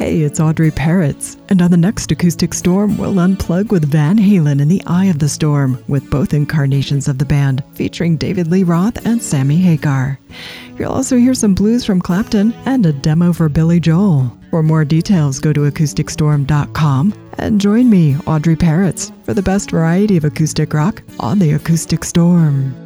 Hey, it's Audrey Parrots, and on the next Acoustic Storm, we'll unplug with Van Halen in the Eye of the Storm, with both incarnations of the band, featuring David Lee Roth and Sammy Hagar. You'll also hear some blues from Clapton and a demo for Billy Joel. For more details, go to acousticstorm.com and join me, Audrey Parrots, for the best variety of acoustic rock on the Acoustic Storm.